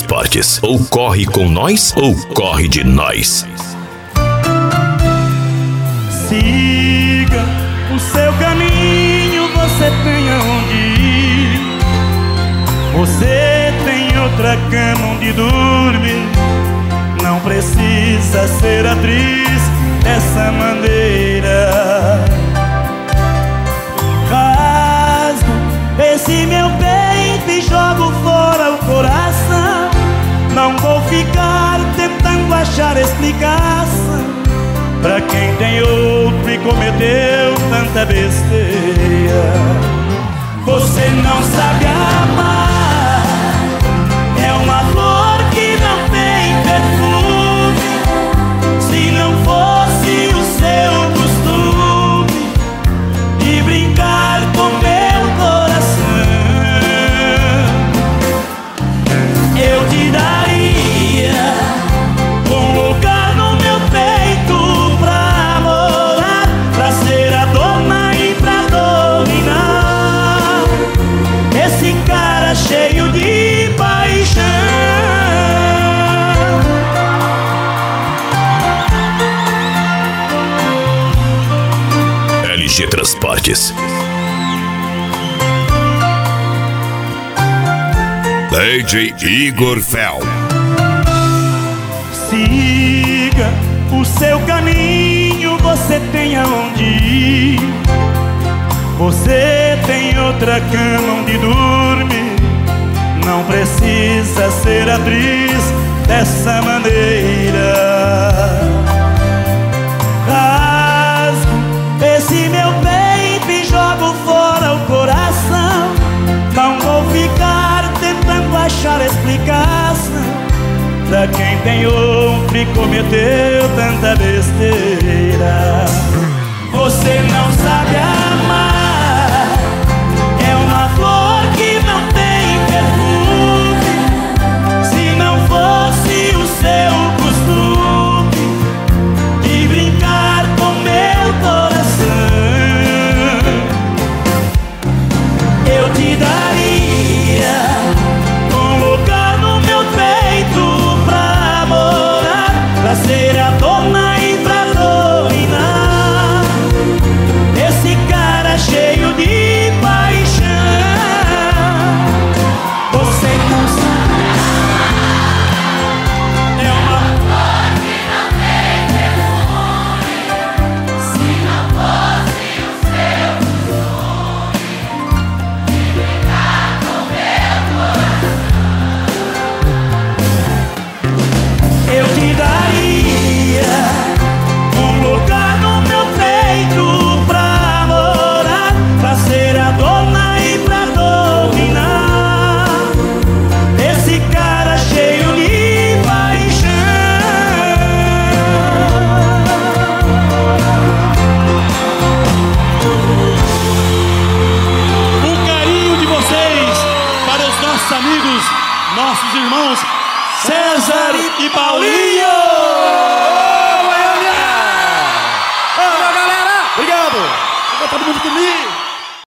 Transportes. Ou corre com nós, ou corre de nós. Siga o seu caminho, você tem aonde ir. Você tem outra cama onde dormir. Não precisa ser atriz dessa maneira. Rasgo esse meu peito e jogo fora o coração. Não vou ficar tentando achar explicação pra quem tem outro e cometeu tanta besteira. Você não sabe amar, é uma flor que não tem perfume. Se não fosse o seu costume de brincar com meu coração, eu te daria um lugar no meu peito pra morar, pra ser a dona e pra dominar esse cara cheio de paixão. LG Transportes. DJ Igor Fel. Siga o seu caminho, você tem aonde ir. Você tem outra cama onde dormir. Não precisa ser atriz dessa maneira. Rasgo esse meu peito e jogo fora o coração. Não vou ficar tentando achar explicação pra quem tem outro e cometeu tanta besteira. Você não sabe amar, é uma flor que não tem perfume. Se não fosse o seu costume de brincar com meu coração, eu te daria um lugar no meu peito pra morar, pra ser a dona e pra dominar esse cara cheio de paixão. Você não sabe, é uma flor que não tem perfume. Se não fosse o seu costume de brincar com meu coração, eu te daria um lugar no meu peito pra morar, pra ser a dona e pra dominar esse cara cheio de paixão. Um carinho de vocês para os nossos amigos, nossos irmãos César e Paulinho! Valeu, galera! Obrigado! Ficou todo mundo comigo!